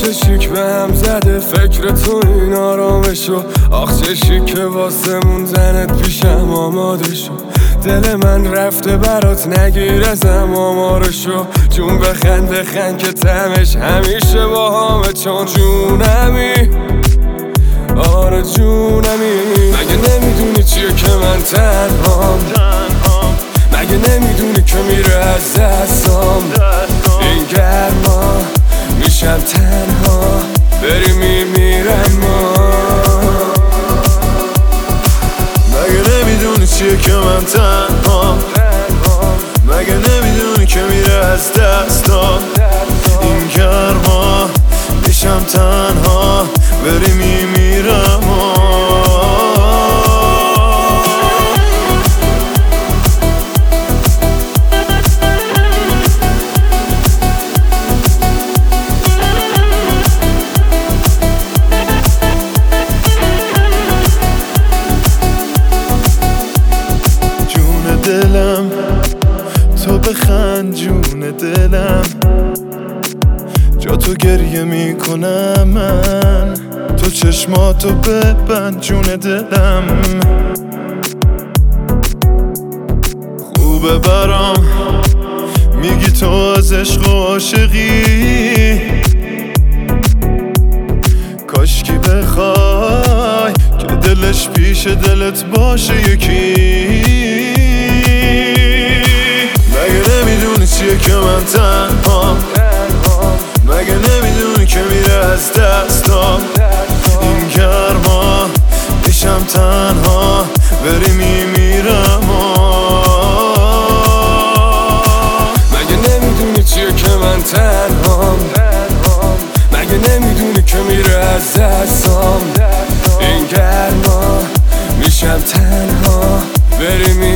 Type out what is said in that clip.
چه شیک به هم زده فکر تو این آرامشو. آخ چه شیک که واسه موندنت پیشم آماده شو. دل من رفته برات نگیر ازم آمارشو. جون بخند که تمش همیشه با همه، چون جونمی آره جونمی. مگه نمیدونی چیه که من تنهام؟ مگه نمیدونی که میره از دستام این گرما؟ میشم تنها بری میمیرم مگه نمیدونی چیه که من تنهام؟ مگه نمیدونی که میره از دستام این گرما؟ میشم تنها بری میمیرم دلم تو بخند جون دلم، جا تو گریه میکنم من، تو چشماتو ببند جون دلم. خوبه برام میگی تو از عشق و عاشقی، کاشکی بخوای که دلش پیش دلت باشه یکی. مگه نمیدونی چیه که من تنهام؟ مگه نمیدونی که میره از دستام این گرما؟ میشم تنها بری میمیرم مگه نمیدونی چیه که من تنهام؟ مگه نمیدونی که میره از دستام این گرما؟ میشم تنها بری